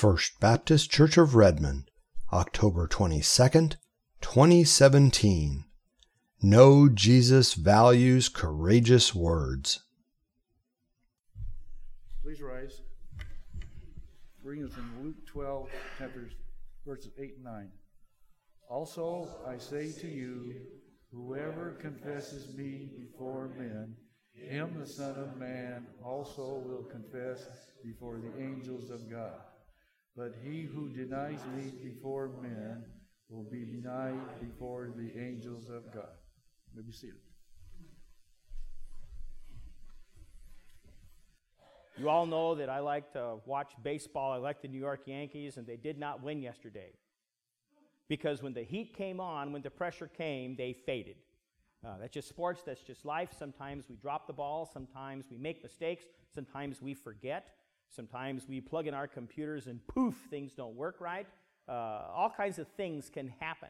First Baptist Church of Redmond, October 22nd, 2017. Know Jesus values courageous words. Please rise. Reading from Luke 12, verses 8 and 9. Also I say to you, whoever confesses me before men, him the Son of Man also will confess before the angels of God. But he who denies me before men will be denied before the angels of God. You may be seated. You all know that I like to watch baseball. I like the New York Yankees, and they did not win yesterday. Because when the heat came on, when the pressure came, they faded. That's just sports, that's just life. Sometimes we drop the ball, sometimes we make mistakes, sometimes we forget, sometimes we plug in our computers and poof, things don't work right. All kinds of things can happen.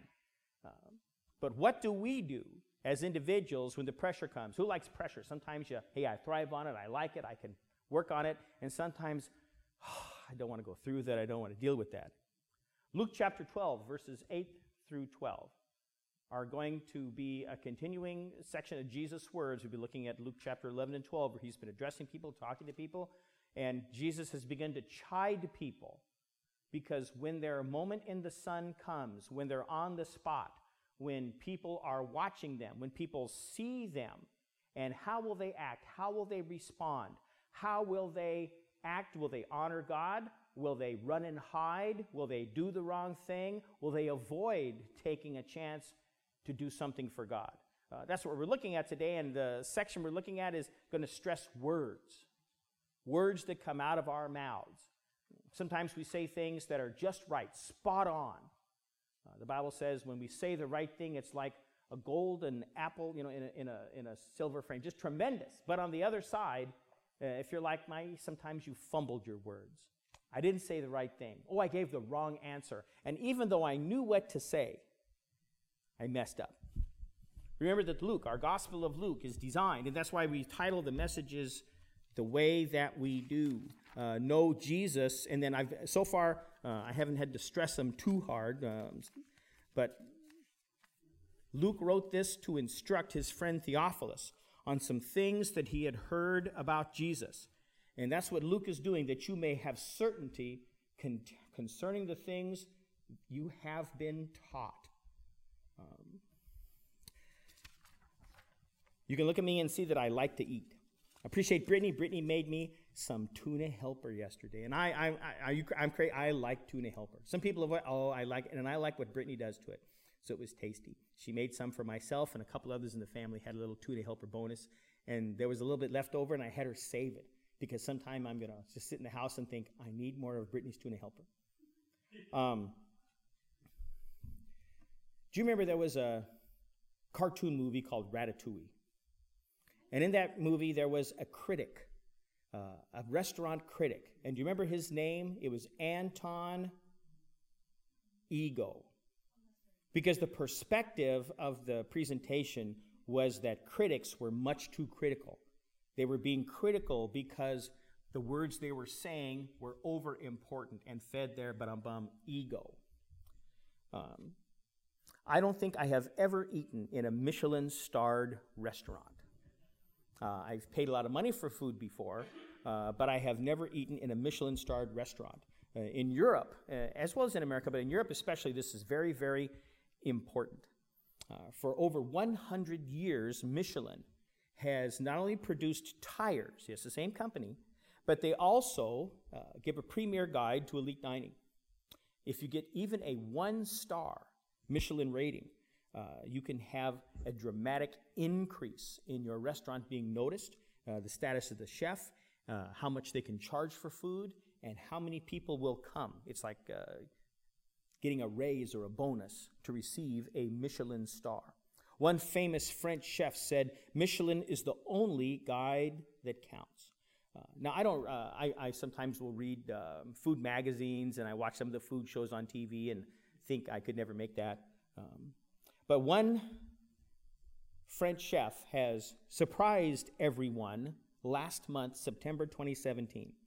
But what do we do as individuals when the pressure comes? Who likes pressure? Sometimes I thrive on it, I like it, I can work on it, and sometimes I don't want to go through that, I don't want to deal with that. Luke chapter 12, verses 8 through 12 are going to be a continuing section of Jesus' words. We'll be looking at Luke chapter 11 and 12, where he's been addressing people, talking to people, and Jesus has begun to chide people because when their moment in the sun comes, when they're on the spot, when people are watching them, when people see them, and how will they act? How will they respond? How will they act? Will they honor God? Will they run and hide? Will they do the wrong thing? Will they avoid taking a chance to do something for God? That's what we're looking at today, and the section we're looking at is going to stress words. Words that come out of our mouths. Sometimes we say things that are just right, spot on. The Bible says when we say the right thing, it's like a golden apple, in a silver frame, just tremendous. But on the other side, if you're like me, sometimes you fumbled your words. I didn't say the right thing. Oh, I gave the wrong answer. And even though I knew what to say, I messed up. Remember that Luke, our Gospel of Luke, is designed, and that's why we title the messages the way that we do. Know Jesus, and then so far I haven't had to stress them too hard, but Luke wrote this to instruct his friend Theophilus on some things that he had heard about Jesus. And that's what Luke is doing, that you may have certainty concerning the things you have been taught. You can look at me and see that I like to eat. I appreciate Brittany. Brittany made me some tuna helper yesterday, and I'm crazy. I like tuna helper. Some people avoid. Oh, I like it, and I like what Brittany does to it. So it was tasty. She made some for myself, and a couple others in the family had a little tuna helper bonus, and there was a little bit left over, and I had her save it because sometime I'm gonna just sit in the house and think I need more of Brittany's tuna helper. Do you remember there was a cartoon movie called Ratatouille? And in that movie, there was a critic, a restaurant critic. And do you remember his name? It was Anton Ego. Because the perspective of the presentation was that critics were much too critical. They were being critical because the words they were saying were over important and fed their ego. I don't think I have ever eaten in a Michelin-starred restaurant. I've paid a lot of money for food before, but I have never eaten in a Michelin-starred restaurant. In Europe, as well as in America, but in Europe especially, this is very, very important. For over 100 years, Michelin has not only produced tires, yes, the same company, but they also give a premier guide to elite dining. If you get even a 1-star Michelin rating, you can have a dramatic increase in your restaurant being noticed, the status of the chef, how much they can charge for food, and how many people will come. It's like getting a raise or a bonus to receive a Michelin star. One famous French chef said, "Michelin is the only guide that counts." Now, I sometimes will read food magazines, and I watch some of the food shows on TV and think I could never make that. But one French chef has surprised everyone last month, September 2017.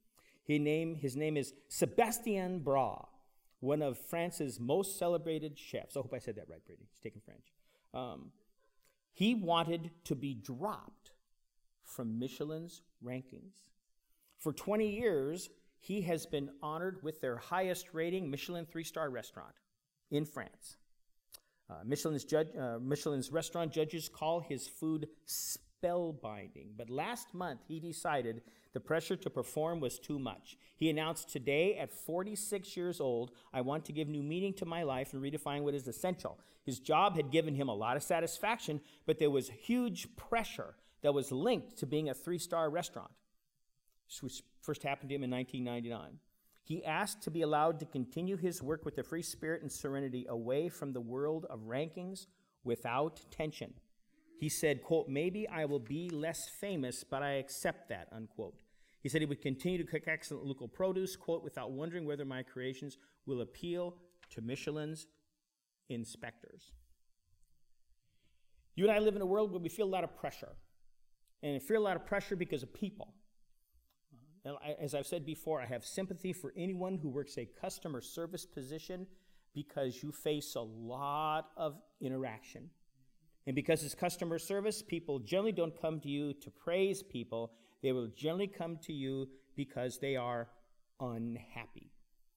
His name is Sebastien Bras, one of France's most celebrated chefs. I hope I said that right, Brittany. He's taking French. He wanted to be dropped from Michelin's rankings. For 20 years, he has been honored with their highest rating Michelin 3-star restaurant in France. Michelin's restaurant judges call his food spellbinding. But last month, he decided the pressure to perform was too much. He announced today, at 46 years old, I want to give new meaning to my life and redefine what is essential. His job had given him a lot of satisfaction, but there was huge pressure that was linked to being a 3-star restaurant, which first happened to him in 1999. He asked to be allowed to continue his work with a free spirit and serenity away from the world of rankings without tension. He said, quote, maybe I will be less famous, but I accept that, unquote. He said he would continue to cook excellent local produce, quote, without wondering whether my creations will appeal to Michelin's inspectors. You and I live in a world where we feel a lot of pressure. And we feel a lot of pressure because of people. As I've said before, I have sympathy for anyone who works a customer service position because you face a lot of interaction. And because it's customer service, people generally don't come to you to praise people. They will generally come to you because they are unhappy.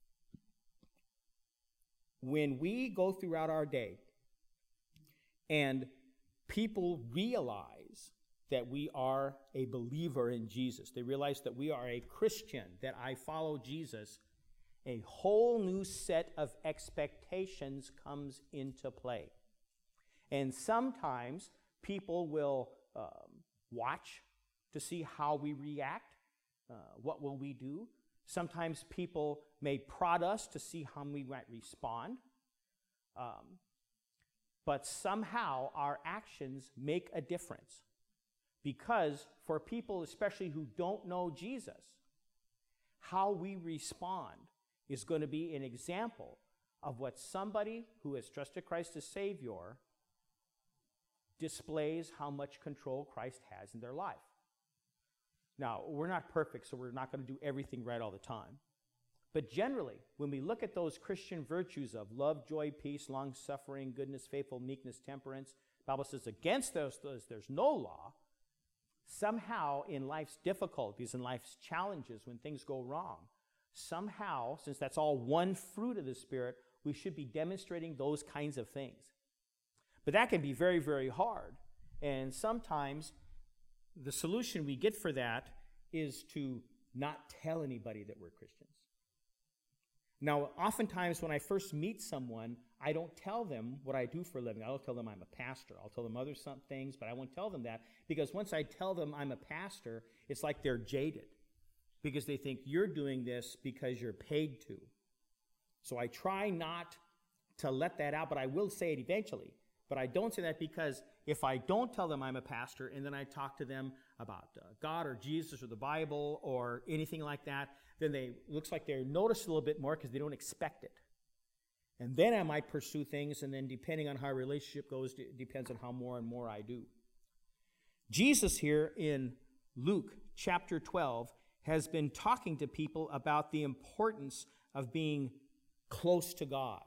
When we go throughout our day and people realize that we are a believer in Jesus, they realize that we are a Christian, that I follow Jesus, a whole new set of expectations comes into play. And sometimes people will watch to see how we react. What will we do? Sometimes people may prod us to see how we might respond. But somehow our actions make a difference. Because for people, especially who don't know Jesus, how we respond is going to be an example of what somebody who has trusted Christ as Savior displays how much control Christ has in their life. Now, we're not perfect, so we're not going to do everything right all the time. But generally, when we look at those Christian virtues of love, joy, peace, long-suffering, goodness, faithful, meekness, temperance, the Bible says against those there's no law. Somehow in life's difficulties and life's challenges, when things go wrong, somehow, since that's all one fruit of the Spirit, we should be demonstrating those kinds of things. But that can be very, very hard. And sometimes the solution we get for that is to not tell anybody that we're Christians. Now, oftentimes when I first meet someone, I don't tell them what I do for a living. I don't tell them I'm a pastor. I'll tell them other things, but I won't tell them that, because once I tell them I'm a pastor, it's like they're jaded, because they think you're doing this because you're paid to. So I try not to let that out, but I will say it eventually. But I don't say that because if I don't tell them I'm a pastor and then I talk to them about God or Jesus or the Bible or anything like that, then looks like they're noticed a little bit more because they don't expect it. And then I might pursue things, and then depending on how our relationship goes, it depends on how more and more I do. Jesus here in Luke chapter 12 has been talking to people about the importance of being close to God.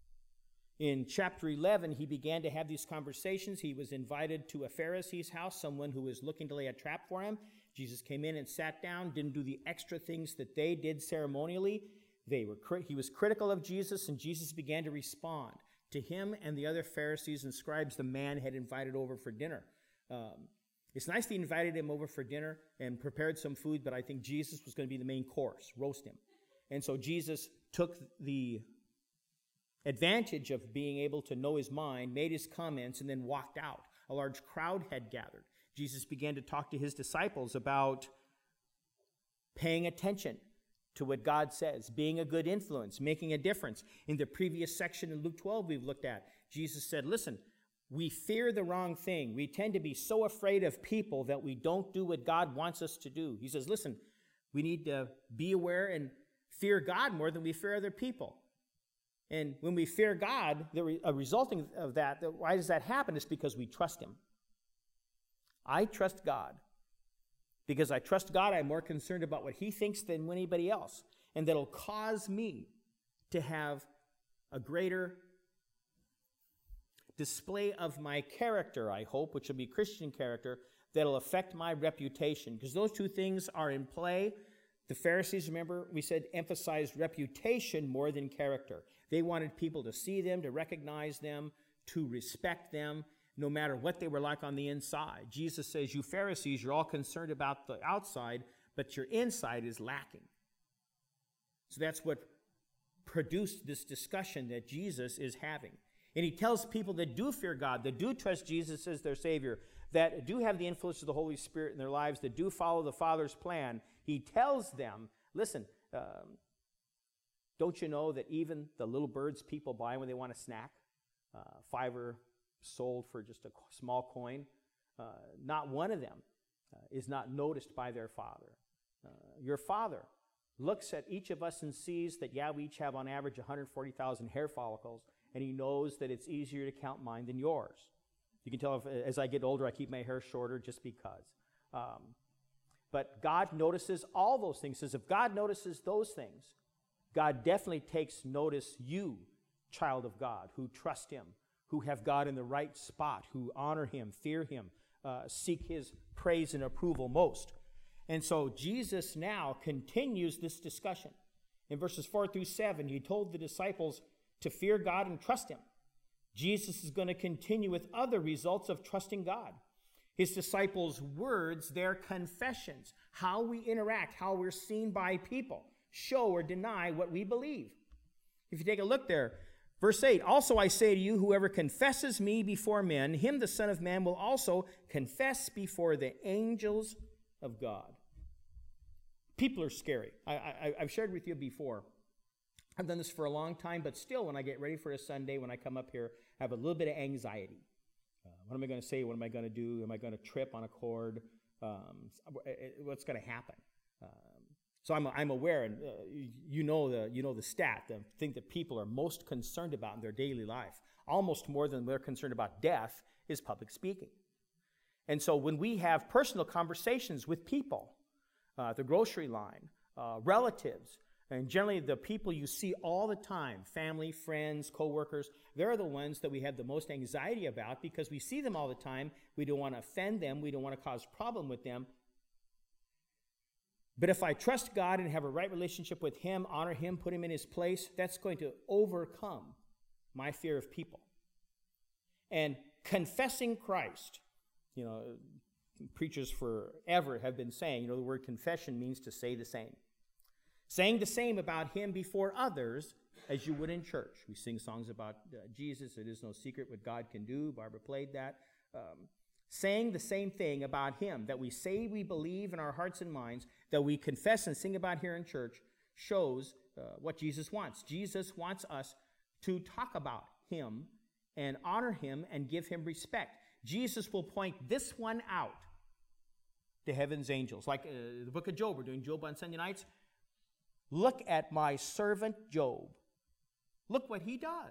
In chapter 11, he began to have these conversations. He was invited to a Pharisee's house, someone who was looking to lay a trap for him. Jesus came in and sat down, didn't do the extra things that they did ceremonially. He was critical of Jesus, and Jesus began to respond to him and the other Pharisees and scribes the man had invited over for dinner. It's nice they invited him over for dinner and prepared some food, but I think Jesus was going to be the main course, roast him. And so Jesus took the advantage of being able to know his mind, made his comments, and then walked out. A large crowd had gathered. Jesus began to talk to his disciples about paying attention to what God says, being a good influence, making a difference. In the previous section in Luke 12 we've looked at, Jesus said, listen, we fear the wrong thing. We tend to be so afraid of people that we don't do what God wants us to do. He says, listen, we need to be aware and fear God more than we fear other people. And when we fear God, a resulting of that, why does that happen? It's because we trust him. I trust God Because I trust God, I'm more concerned about what he thinks than anybody else. And that'll cause me to have a greater display of my character, I hope, which will be Christian character, that'll affect my reputation. Because those two things are in play. The Pharisees, remember, we said, emphasized reputation more than character. They wanted people to see them, to recognize them, to respect them, no matter what they were like on the inside. Jesus says, you Pharisees, you're all concerned about the outside, but your inside is lacking. So that's what produced this discussion that Jesus is having. And he tells people that do fear God, that do trust Jesus as their Savior, that do have the influence of the Holy Spirit in their lives, that do follow the Father's plan. He tells them, listen, don't you know that even the little birds people buy when they want a snack, fiver sold for just a small coin, not one of them is not noticed by their Father. Your Father looks at each of us and sees that, yeah, we each have on average 140,000 hair follicles, and he knows that it's easier to count mine than yours. You can tell as I get older, I keep my hair shorter just because. But God notices all those things. Says if God notices those things, God definitely takes notice you, child of God, who trust him, who have God in the right spot, who honor him, fear him, seek his praise and approval most. And so Jesus now continues this discussion. In verses 4 through 7, he told the disciples to fear God and trust him. Jesus is going to continue with other results of trusting God. His disciples' words, their confessions, how we interact, how we're seen by people, show or deny what we believe. If you take a look there, verse 8, also I say to you, whoever confesses me before men, him the Son of Man will also confess before the angels of God. People are scary. I've shared with you before. I've done this for a long time, but still when I get ready for a Sunday, when I come up here, I have a little bit of anxiety. What am I going to say? What am I going to do? Am I going to trip on a cord? What's going to happen? So I'm aware, and you know the stat, the thing that people are most concerned about in their daily life, almost more than they're concerned about death, is public speaking. And so when we have personal conversations with people, the grocery line, relatives, and generally the people you see all the time, family, friends, coworkers, they're the ones that we have the most anxiety about because we see them all the time. We don't want to offend them. We don't want to cause problem with them. But if I trust God and have a right relationship with him, honor him, put him in his place, that's going to overcome my fear of people. And confessing Christ, preachers forever have been saying, the word confession means to say the same. Saying the same about him before others as you would in church. We sing songs about Jesus. It is no secret what God can do. Barbara played that. Saying the same thing about him that we say we believe in our hearts and minds, that we confess and sing about here in church, shows what Jesus wants. Jesus wants us to talk about him and honor him and give him respect. Jesus will point this one out to heaven's angels. Like the book of Job, we're doing Job on Sunday nights. Look at my servant Job. Look what he does.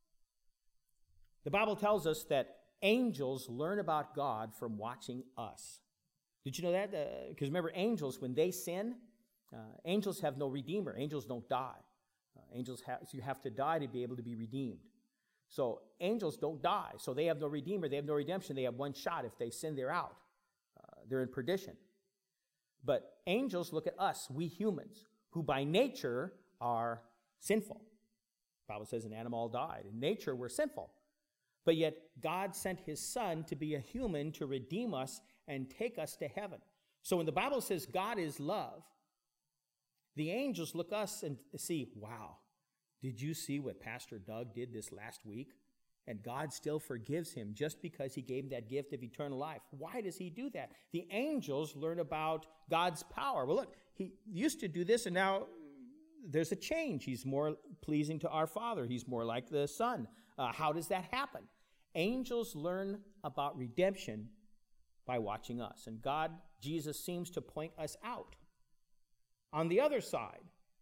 The Bible tells us that angels learn about God from watching us. Did you know that? Because remember, angels, when they sin, angels have no redeemer. Angels don't die. You have to die to be able to be redeemed. So angels don't die. So they have no redeemer. They have no redemption. They have one shot. If they sin, they're out. They're in perdition. But angels look at us, we humans, who by nature are sinful. The Bible says an animal died. In nature, we're sinful. But yet, God sent his Son to be a human to redeem us and take us to heaven. So when the Bible says God is love, the angels look us and see, wow, did you see what Pastor Doug did this last week? And God still forgives him just because he gave him that gift of eternal life. Why does he do that? The angels learn about God's power. Well, look, he used to do this, and now there's a change. He's more pleasing to our Father. He's more like the Son. How does that happen? Angels learn about redemption by watching us. And God, Jesus, seems to point us out. On the other side,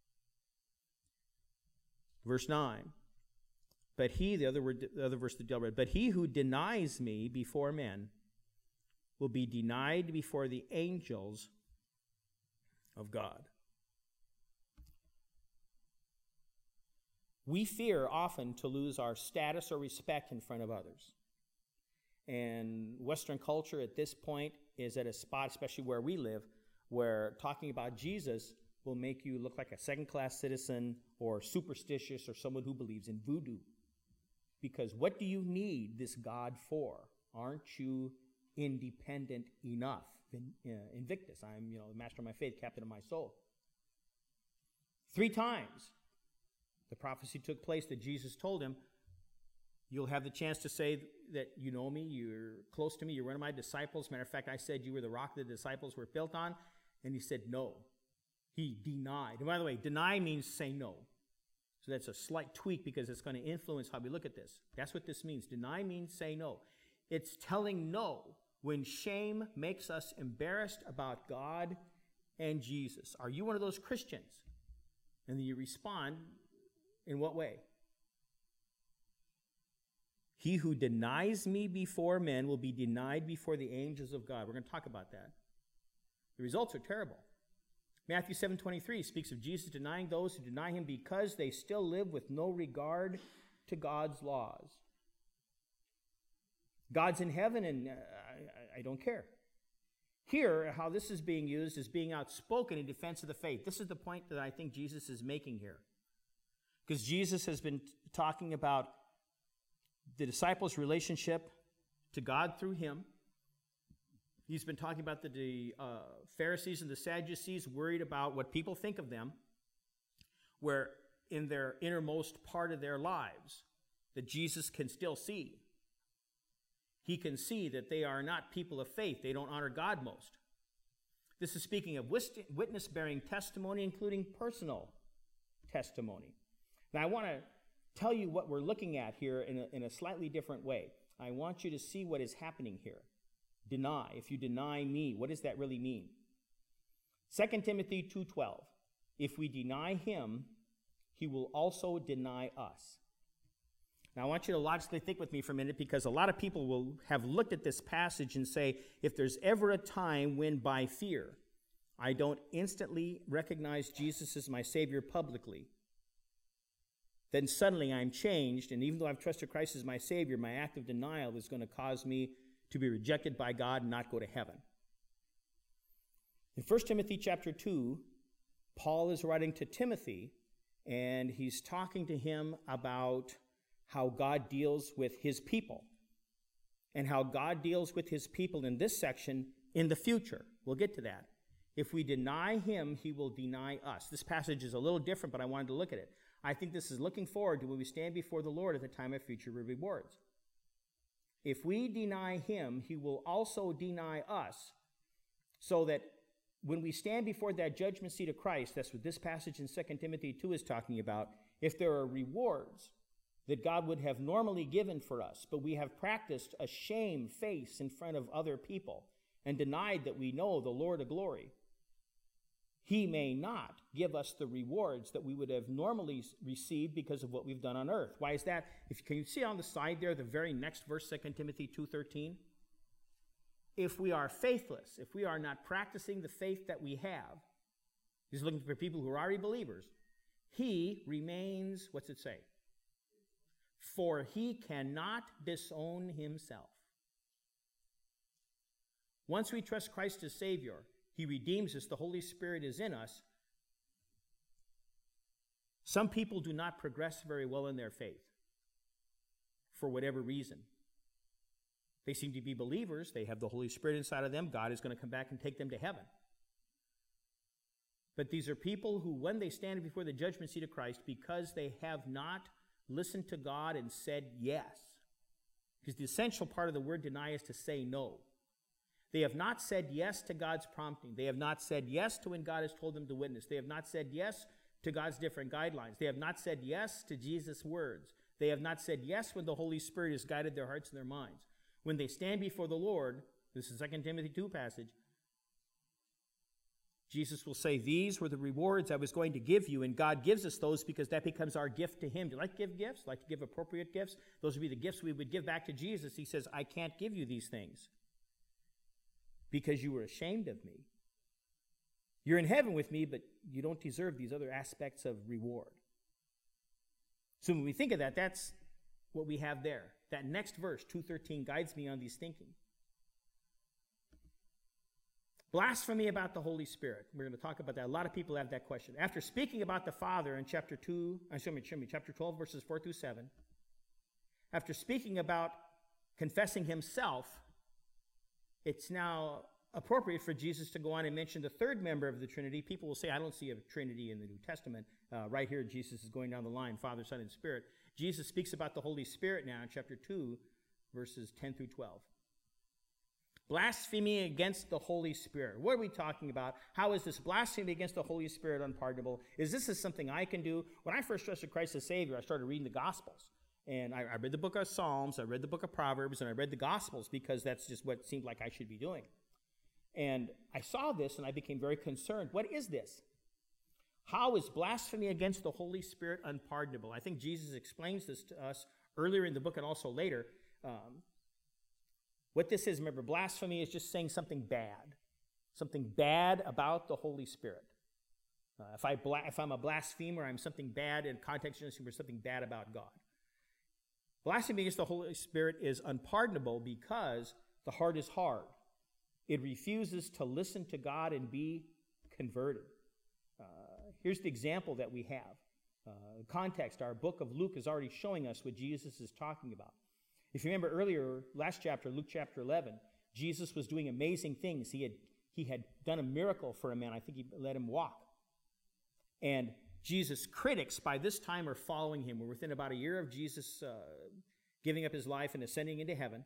verse 9, but he, the other verse that Dale read, but he who denies me before men will be denied before the angels of God. We fear often to lose our status or respect in front of others. And Western culture at this point is at a spot, especially where we live, where talking about Jesus will make you look like a second-class citizen or superstitious or someone who believes in voodoo. Because what do you need this God for? Aren't you independent enough? Invictus, I'm the master of my faith, captain of my soul. 3 times the prophecy took place that Jesus told him, you'll have the chance to say that you know me, you're close to me, you're one of my disciples. Matter of fact, I said you were the rock that the disciples were built on. And he said no. He denied. And by the way, deny means say no. So that's a slight tweak because it's going to influence how we look at this. That's what this means. Deny means say no. It's telling no when shame makes us embarrassed about God and Jesus. Are you one of those Christians? And then you respond, in what way? He who denies me before men will be denied before the angels of God. We're going to talk about that. The results are terrible. Matthew 7:23 speaks of Jesus denying those who deny him because they still live with no regard to God's laws. God's in heaven and I don't care. Here, how this is being used is being outspoken in defense of the faith. This is the point that I think Jesus is making here. Because Jesus has been talking about the disciples' relationship to God through him. He's been talking about the Pharisees and the Sadducees worried about what people think of them, where in their innermost part of their lives that Jesus can still see. He can see that they are not people of faith. They don't honor God most. This is speaking of witness-bearing testimony, including personal testimony. Now, I want to tell you what we're looking at here in a slightly different way. I want you to see what is happening here. Deny. If you deny me, what does that really mean? 2 Timothy 2:12. If we deny him, he will also deny us. Now, I want you to logically think with me for a minute, because a lot of people will have looked at this passage and say, if there's ever a time when by fear I don't instantly recognize Jesus as my Savior publicly, then suddenly I'm changed, and even though I've trusted Christ as my Savior, my act of denial is going to cause me to be rejected by God and not go to heaven. In 1 Timothy chapter 2, Paul is writing to Timothy, and he's talking to him about how God deals with his people, and how God deals with his people in this section in the future. We'll get to that. If we deny him, he will deny us. This passage is a little different, but I wanted to look at it. I think this is looking forward to when we stand before the Lord at the time of future rewards. If we deny him, he will also deny us, so that when we stand before that judgment seat of Christ, that's what this passage in 2 Timothy 2 is talking about, if there are rewards that God would have normally given for us, but we have practiced a shame face in front of other people and denied that we know the Lord of glory, he may not give us the rewards that we would have normally received because of what we've done on earth. Why is that? Can you see on the side there, the very next verse, 2 Timothy 2:13? If we are faithless, if we are not practicing the faith that we have, he's looking for people who are already believers, he remains, what's it say? For he cannot disown himself. Once we trust Christ as Savior, he redeems us, the Holy Spirit is in us. Some people do not progress very well in their faith for whatever reason. They seem to be believers. They have the Holy Spirit inside of them. God is going to come back and take them to heaven. But these are people who, when they stand before the judgment seat of Christ, because they have not listened to God and said yes, because the essential part of the word deny is to say no. They have not said yes to God's prompting. They have not said yes to when God has told them to witness. They have not said yes to God's different guidelines. They have not said yes to Jesus' words. They have not said yes when the Holy Spirit has guided their hearts and their minds. When they stand before the Lord, this is 2 Timothy 2 passage, Jesus will say, these were the rewards I was going to give you, and God gives us those because that becomes our gift to him. Do you like to give gifts? Like to give appropriate gifts? Those would be the gifts we would give back to Jesus. He says, I can't give you these things because you were ashamed of me. You're in heaven with me, but you don't deserve these other aspects of reward. So when we think of that, that's what we have there. That next verse, 2:13, guides me on these thinking. Blasphemy about the Holy Spirit. We're going to talk about that. A lot of people have that question. After speaking about the Father in chapter 12, verses 4 through 7, after speaking about confessing himself, it's now appropriate for Jesus to go on and mention the third member of the Trinity. People will say, I don't see a Trinity in the New Testament. Right here, Jesus is going down the line, Father, Son, and Spirit. Jesus speaks about the Holy Spirit now in chapter 2, verses 10 through 12. Blasphemy against the Holy Spirit. What are we talking about? How is this blasphemy against the Holy Spirit unpardonable? Is this something I can do? When I first trusted Christ as Savior, I started reading the Gospels. And I read the book of Psalms, I read the book of Proverbs, and I read the Gospels because that's just what seemed like I should be doing. And I saw this and I became very concerned. What is this? How is blasphemy against the Holy Spirit unpardonable? I think Jesus explains this to us earlier in the book and also later. What this is, remember, blasphemy is just saying something bad about the Holy Spirit. If I'm a blasphemer, I'm something bad in context or something bad about God. Blasphemy against the Holy Spirit is unpardonable because the heart is hard. It refuses to listen to God and be converted. Here's the example that we have. Context, our book of Luke is already showing us what Jesus is talking about. If you remember earlier, last chapter, Luke chapter 11, Jesus was doing amazing things. He had done a miracle for a man. I think he let him walk. And Jesus' critics by this time are following him. We're within about a year of Jesus giving up his life and ascending into heaven.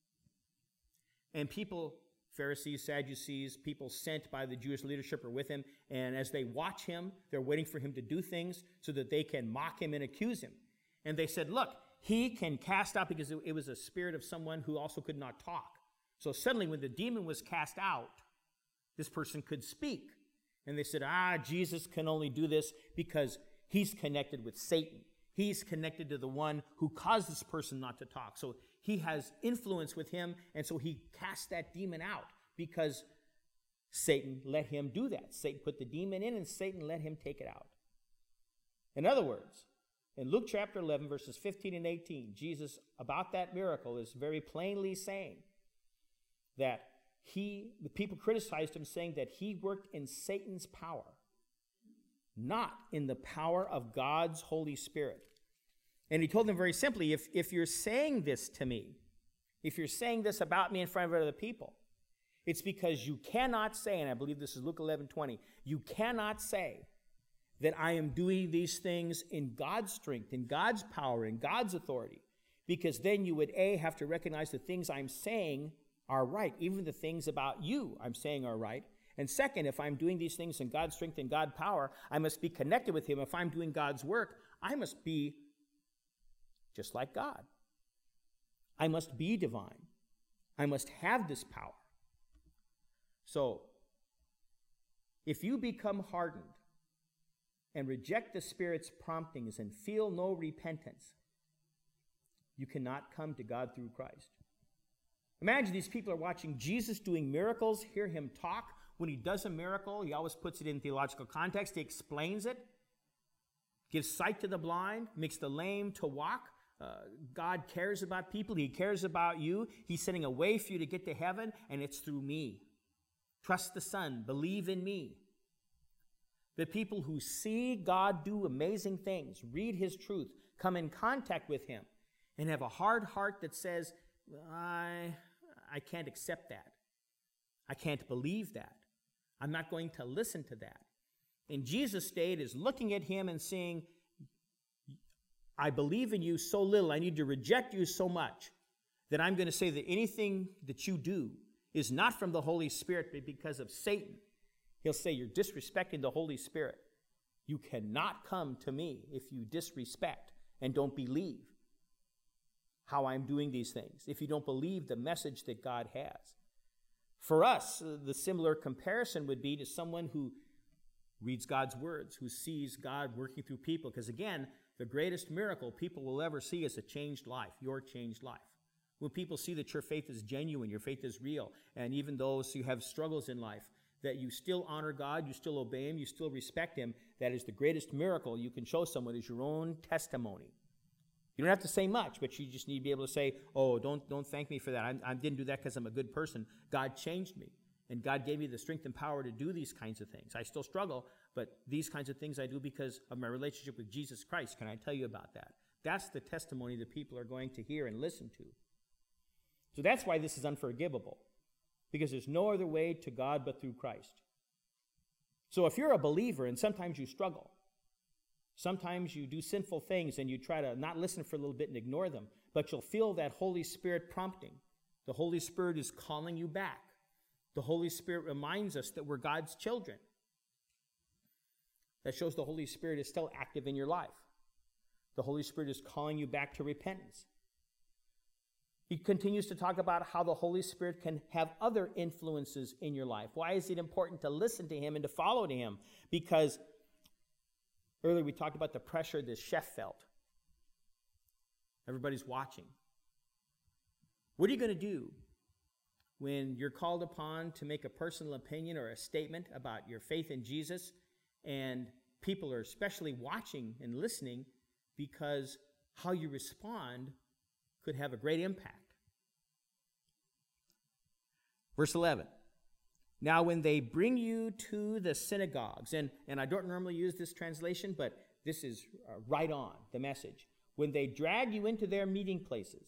And people, Pharisees, Sadducees, people sent by the Jewish leadership are with him. And as they watch him, they're waiting for him to do things so that they can mock him and accuse him. And they said, look, he can cast out, because it was a spirit of someone who also could not talk. So suddenly when the demon was cast out, this person could speak. And they said, Jesus can only do this because he's connected with Satan. He's connected to the one who caused this person not to talk. So he has influence with him, and so he cast that demon out because Satan let him do that. Satan put the demon in, and Satan let him take it out. In other words, in Luke chapter 11, verses 15 and 18, Jesus, about that miracle, is very plainly saying that the people criticized him, saying that he worked in Satan's power, not in the power of God's Holy Spirit. And he told them very simply, if you're saying this to me, if you're saying this about me in front of other people, it's because you cannot say, and I believe this is Luke 11:20, you cannot say that I am doing these things in God's strength, in God's power, in God's authority, because then you would, A, have to recognize the things I'm saying are right. Even the things about you I'm saying are right. And second, if I'm doing these things in God's strength and God's power, I must be connected with him. If I'm doing God's work, I must be just like God. I must be divine. I must have this power. So, if you become hardened and reject the Spirit's promptings and feel no repentance, you cannot come to God through Christ. Imagine these people are watching Jesus doing miracles, hear him talk. When he does a miracle, he always puts it in theological context. He explains it, gives sight to the blind, makes the lame to walk. God cares about people. He cares about you. He's setting a way for you to get to heaven, and it's through me. Trust the Son. Believe in me. The people who see God do amazing things, read his truth, come in contact with him, and have a hard heart that says, I can't accept that. I can't believe that. I'm not going to listen to that. And Jesus' state is looking at him and saying, I believe in you so little, I need to reject you so much that I'm going to say that anything that you do is not from the Holy Spirit, but because of Satan. He'll say, you're disrespecting the Holy Spirit. You cannot come to me if you disrespect and don't believe how I'm doing these things, if you don't believe the message that God has. For us, the similar comparison would be to someone who reads God's words, who sees God working through people. Because again, the greatest miracle people will ever see is a changed life, your changed life. When people see that your faith is genuine, your faith is real, and even those who have struggles in life, that you still honor God, you still obey him, you still respect him, that is the greatest miracle you can show someone is your own testimony. You don't have to say much, but you just need to be able to say, oh, don't thank me for that. I didn't do that because I'm a good person. God changed me, and God gave me the strength and power to do these kinds of things. I still struggle, but these kinds of things I do because of my relationship with Jesus Christ. Can I tell you about that? That's the testimony that people are going to hear and listen to. So that's why this is unforgivable, because there's no other way to God but through Christ. So if you're a believer and sometimes you struggle, sometimes you do sinful things and you try to not listen for a little bit and ignore them, but you'll feel that Holy Spirit prompting. The Holy Spirit is calling you back. The Holy Spirit reminds us that we're God's children. That shows the Holy Spirit is still active in your life. The Holy Spirit is calling you back to repentance. He continues to talk about how the Holy Spirit can have other influences in your life. Why is it important to listen to him and to follow to him? Because earlier we talked about the pressure the chef felt. Everybody's watching. What are you going to do when you're called upon to make a personal opinion or a statement about your faith in Jesus, and people are especially watching and listening because how you respond could have a great impact? Verse 11. Now when they bring you to the synagogues, and I don't normally use this translation, but this is right on the message. When they drag you into their meeting places,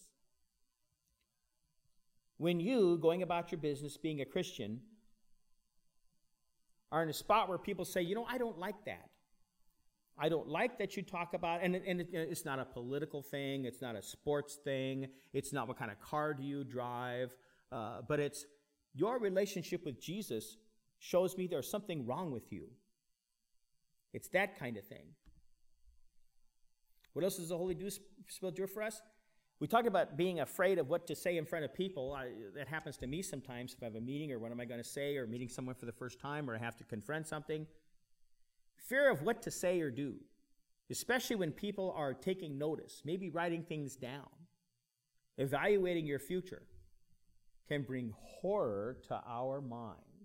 when you, going about your business, being a Christian, are in a spot where people say, you know, I don't like that. I don't like that you talk about, and it's not a political thing, it's not a sports thing, it's not what kind of car do you drive, but it's your relationship with Jesus shows me there's something wrong with you. It's that kind of thing. What else does the Holy Spirit do for us? We talked about being afraid of what to say in front of people. That happens to me sometimes if I have a meeting, or what am I going to say, or meeting someone for the first time, or I have to confront something. Fear of what to say or do, especially when people are taking notice, maybe writing things down, evaluating your future, can bring horror to our minds.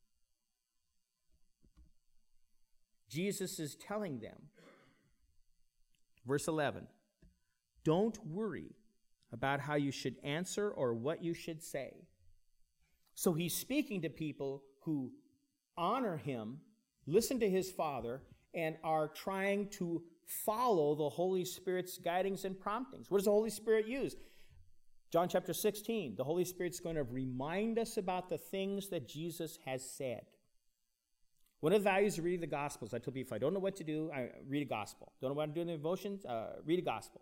Jesus is telling them, verse 11, don't worry about how you should answer or what you should say. So he's speaking to people who honor him, listen to his Father, and are trying to follow the Holy Spirit's guidings and promptings. What does the Holy Spirit use? John chapter 16, the Holy Spirit's going to remind us about the things that Jesus has said. One of the values of reading the Gospels, I tell people, if I don't know what to do, I read a Gospel. Don't know what I'm doing in the devotions, read a Gospel.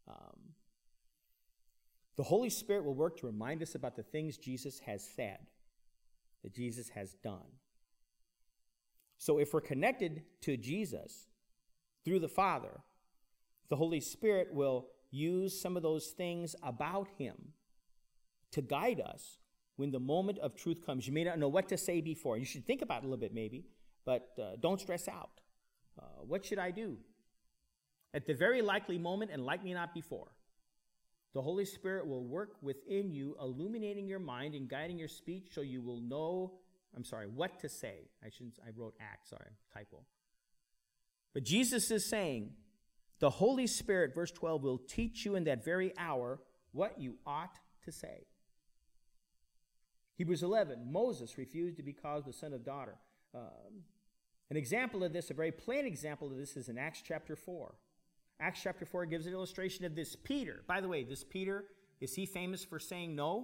The Holy Spirit will work to remind us about the things Jesus has said, that Jesus has done. So if we're connected to Jesus through the Father, the Holy Spirit will use some of those things about him to guide us when the moment of truth comes. You may not know what to say before. You should think about it a little bit maybe, but don't stress out. What should I do? At the very likely moment, and likely not before, the Holy Spirit will work within you, illuminating your mind and guiding your speech so you will know, what to say. I wrote act, typo. But Jesus is saying, the Holy Spirit, verse 12, will teach you in that very hour what you ought to say. Hebrews 11, Moses refused to be called the son of daughter. An example of this, a very plain example of this, is in Acts chapter 4. Acts chapter 4 gives an illustration of this Peter. By the way, this Peter, is he famous for saying no?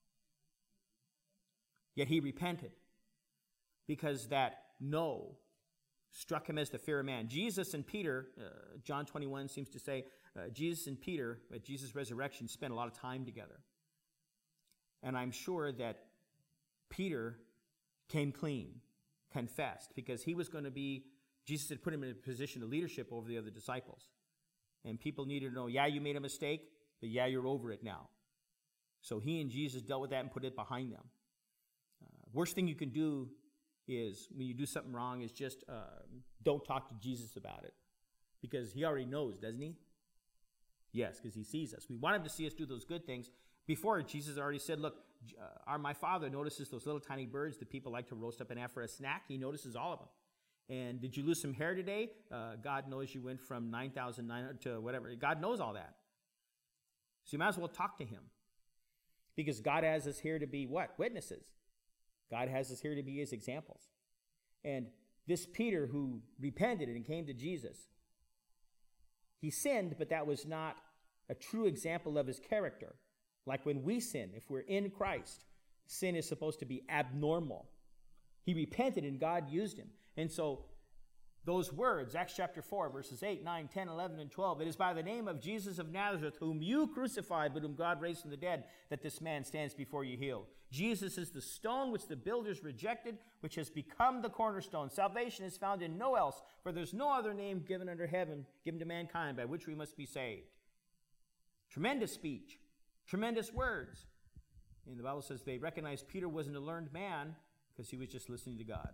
Yet he repented, because that no struck him as the fear of man. Jesus and Peter, John 21 seems to say, Jesus and Peter, at Jesus' resurrection, spent a lot of time together. And I'm sure that Peter came clean, confessed, because he was going to be, Jesus had put him in a position of leadership over the other disciples. And people needed to know, yeah, you made a mistake, but yeah, you're over it now. So he and Jesus dealt with that and put it behind them. Worst thing you can do is, when you do something wrong, is just don't talk to Jesus about it. Because he already knows, doesn't he? Yes, because he sees us. We want him to see us do those good things. Before, Jesus already said, look, my father notices those little tiny birds that people like to roast up and have for a snack. He notices all of them. And did you lose some hair today? God knows you went from 9,900 to whatever. God knows all that. So you might as well talk to him. Because God has us here to be what? Witnesses. God has us here to be his examples. And this Peter who repented and came to Jesus, he sinned, but that was not a true example of his character. Like when we sin, if we're in Christ, sin is supposed to be abnormal. He repented and God used him. And so those words, Acts chapter 4, verses 8, 9, 10, 11, and 12, it is by the name of Jesus of Nazareth, whom you crucified, but whom God raised from the dead, that this man stands before you healed. Jesus is the stone which the builders rejected, which has become the cornerstone. Salvation is found in no else, for there's no other name given under heaven, given to mankind, by which we must be saved. Tremendous speech, tremendous words. And the Bible says they recognized Peter wasn't a learned man because he was just listening to God.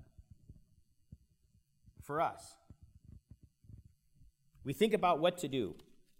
For us, we think about what to do.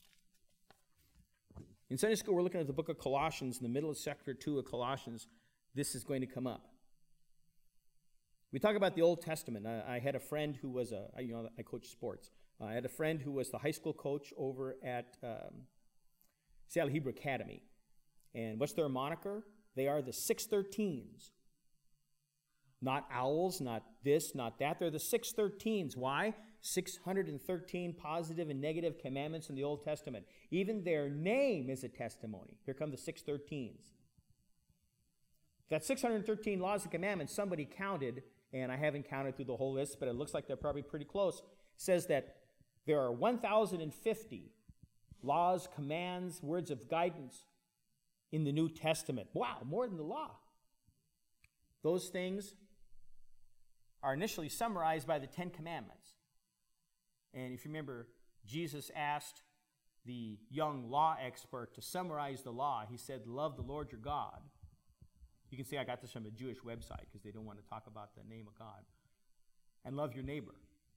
In Sunday school, we're looking at the book of Colossians. In the middle of chapter 2 of Colossians, this is going to come up. We talk about the Old Testament. I had a friend who was I coach sports. I had a friend who was the high school coach over at Seattle Hebrew Academy. And what's their moniker? They are the 613s. Not owls, not this, not that. They're the 613s. Why? 613 positive and negative commandments in the Old Testament. Even their name is a testimony. Here come the 613s. That 613 laws and commandments, somebody counted, and I haven't counted through the whole list, but it looks like they're probably pretty close, says that there are 1,050 laws, commands, words of guidance in the New Testament. Wow, more than the law. Those things are initially summarized by the 10 Commandments. And if you remember, Jesus asked the young law expert to summarize the law. He said, love the Lord your God. You can see I got this from a Jewish website because they don't want to talk about the name of God. And love your neighbor.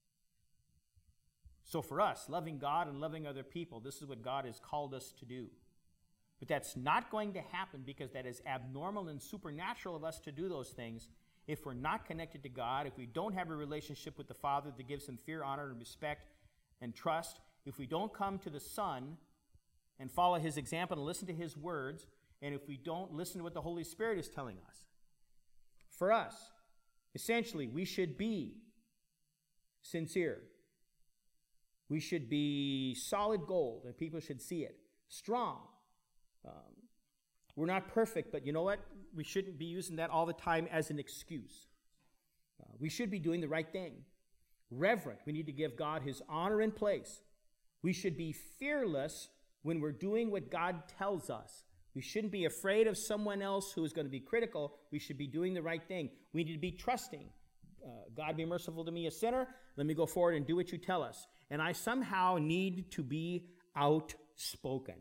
So for us, loving God and loving other people, this is what God has called us to do. But that's not going to happen because that is abnormal and supernatural of us to do those things if we're not connected to God, if we don't have a relationship with the Father that gives him fear, honor, and respect and trust, if we don't come to the Son and follow his example and listen to his words, and if we don't listen to what the Holy Spirit is telling us. For us, essentially, we should be sincere. We should be solid gold, and people should see it. Strong. We're not perfect, but you know what? We shouldn't be using that all the time as an excuse. We should be doing the right thing. Reverent. We need to give God his honor and place. We should be fearless when we're doing what God tells us. We shouldn't be afraid of someone else who is going to be critical. We should be doing the right thing. We need to be trusting. God, be merciful to me, a sinner. Let me go forward and do what you tell us. And I somehow need to be outspoken.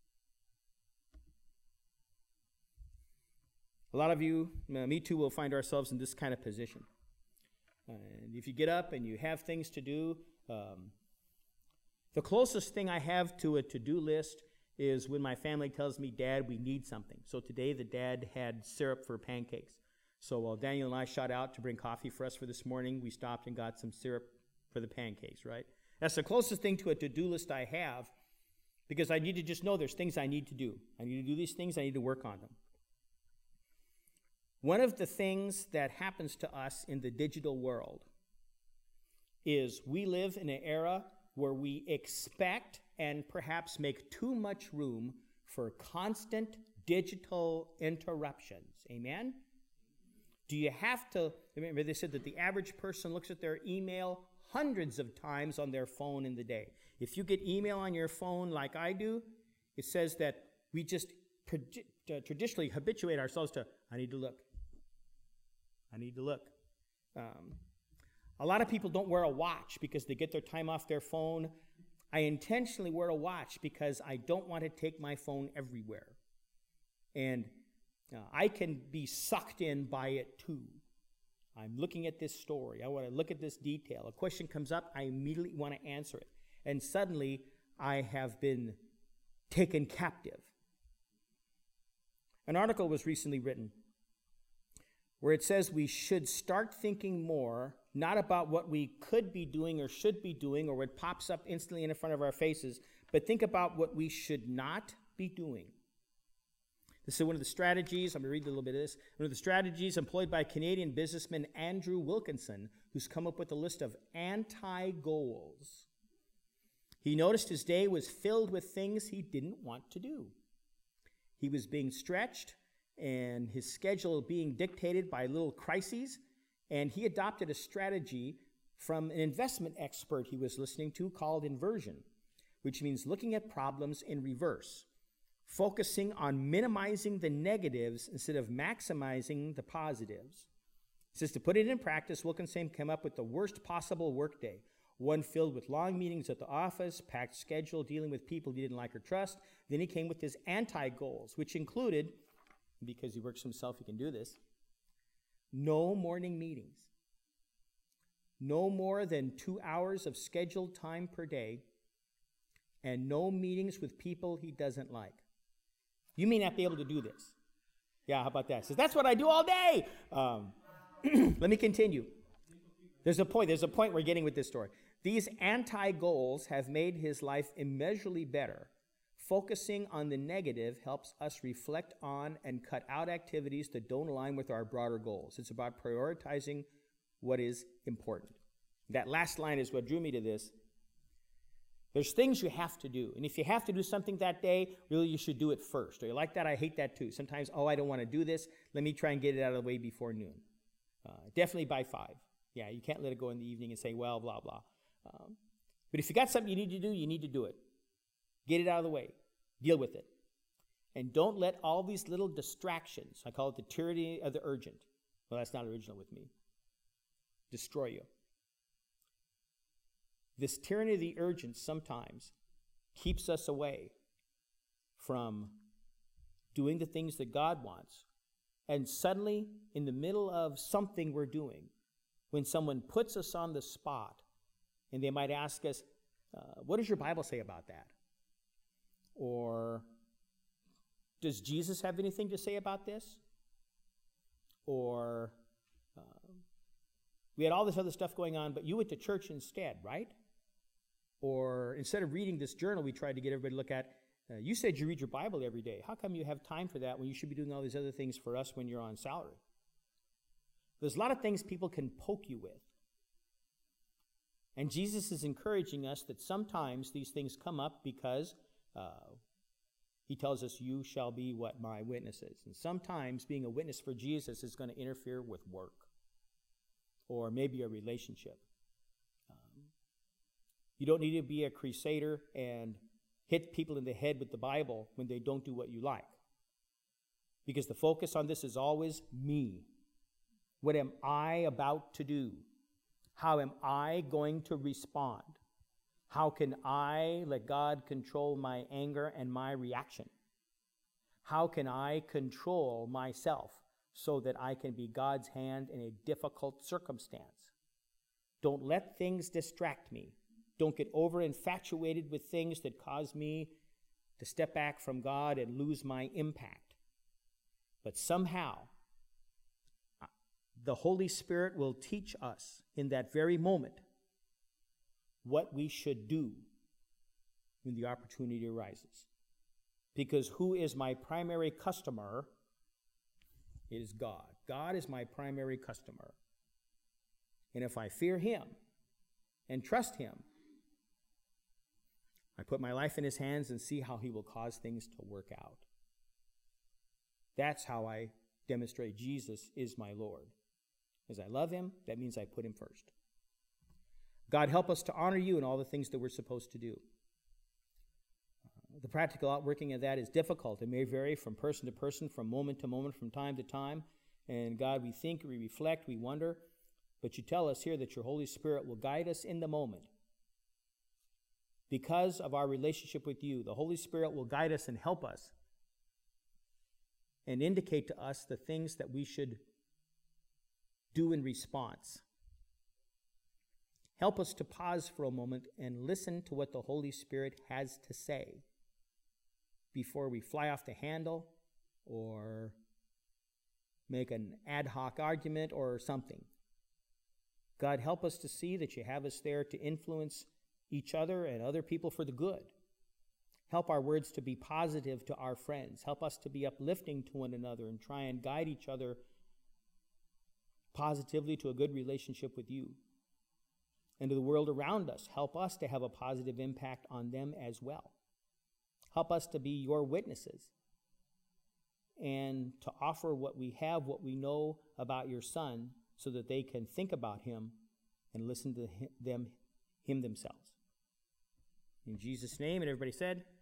A lot of you, me too, will find ourselves in this kind of position. And if you get up and you have things to do, the closest thing I have to a to-do list is when my family tells me, Dad, we need something. So today the dad had syrup for pancakes. So while Daniel and I shot out to bring coffee for us for this morning, we stopped and got some syrup for the pancakes, right? That's the closest thing to a to-do list I have because I need to just know there's things I need to do. I need to do these things. I need to work on them. One of the things that happens to us in the digital world is we live in an era where we expect and perhaps make too much room for constant digital interruptions. Amen? Do you have to, remember they said that the average person looks at their email hundreds of times on their phone in the day. If you get email on your phone like I do, it says that we just traditionally habituate ourselves to, I need to look. I need to look. A lot of people don't wear a watch because they get their time off their phone. I intentionally wear a watch because I don't want to take my phone everywhere. And I can be sucked in by it too. I'm looking at this story. I want to look at this detail. A question comes up, I immediately want to answer it. And suddenly, I have been taken captive. An article was recently written where it says we should start thinking more, not about what we could be doing or should be doing or what pops up instantly in front of our faces, but think about what we should not be doing. This is one of the strategies, I'm going to read a little bit of this, one of the strategies employed by Canadian businessman Andrew Wilkinson, who's come up with a list of anti-goals. He noticed his day was filled with things he didn't want to do. He was being stretched and his schedule being dictated by little crises, and he adopted a strategy from an investment expert he was listening to called inversion, which means looking at problems in reverse, focusing on minimizing the negatives instead of maximizing the positives. He says to put it in practice, Wilkinson came up with the worst possible workday, one filled with long meetings at the office, packed schedule, dealing with people he didn't like or trust. Then he came with his anti-goals, which included, because he works himself, he can do this, no morning meetings, no more than 2 hours of scheduled time per day, and no meetings with people he doesn't like. You may not be able to do this. Yeah, how about that? He says, that's what I do all day. Let me continue. There's a point we're getting with this story. These anti-goals have made his life immeasurably better. Focusing on the negative helps us reflect on and cut out activities that don't align with our broader goals. It's about prioritizing what is important. That last line is what drew me to this. There's things you have to do. And if you have to do something that day, really you should do it first. Or you like that? I hate that too. Sometimes, I don't want to do this. Let me try and get it out of the way before noon. Definitely by 5. Yeah, you can't let it go in the evening and say, well, blah, blah. But if you got something you need to do, you need to do it. Get it out of the way. Deal with it. And don't let all these little distractions, I call it the tyranny of the urgent. Well, that's not original with me. Destroy you. This tyranny of the urgent sometimes keeps us away from doing the things that God wants. And suddenly, in the middle of something we're doing, when someone puts us on the spot, and they might ask us, what does your Bible say about that? Or, does Jesus have anything to say about this? Or, we had all this other stuff going on, but you went to church instead, right? Or, instead of reading this journal we tried to get everybody to look at, you said you read your Bible every day. How come you have time for that when you should be doing all these other things for us when you're on salary? There's a lot of things people can poke you with. And Jesus is encouraging us that sometimes these things come up because he tells us, you shall be what? My witnesses. And sometimes being a witness for Jesus is going to interfere with work or maybe a relationship. You don't need to be a crusader and hit people in the head with the Bible when they don't do what you like. Because the focus on this is always me. What am I about to do? How am I going to respond? How can I let God control my anger and my reaction? How can I control myself so that I can be God's hand in a difficult circumstance? Don't let things distract me. Don't get over infatuated with things that cause me to step back from God and lose my impact. But somehow, the Holy Spirit will teach us in that very moment what we should do when the opportunity arises. Because who is my primary customer? It is God. God is my primary customer. And if I fear him and trust him, I put my life in his hands and see how he will cause things to work out. That's how I demonstrate Jesus is my Lord. As I love him, that means I put him first. God, help us to honor you in all the things that we're supposed to do. The practical outworking of that is difficult. It may vary from person to person, from moment to moment, from time to time. And God, we think, we reflect, we wonder. But you tell us here that your Holy Spirit will guide us in the moment. Because of our relationship with you, the Holy Spirit will guide us and help us and indicate to us the things that we should do in response. Help us to pause for a moment and listen to what the Holy Spirit has to say before we fly off the handle or make an ad hoc argument or something. God, help us to see that you have us there to influence each other and other people for the good. Help our words to be positive to our friends. Help us to be uplifting to one another and try and guide each other positively to a good relationship with you. And to the world around us, help us to have a positive impact on them as well. Help us to be your witnesses and to offer what we have, what we know about your Son, so that they can think about him and listen to him themselves. In Jesus' name, and everybody said,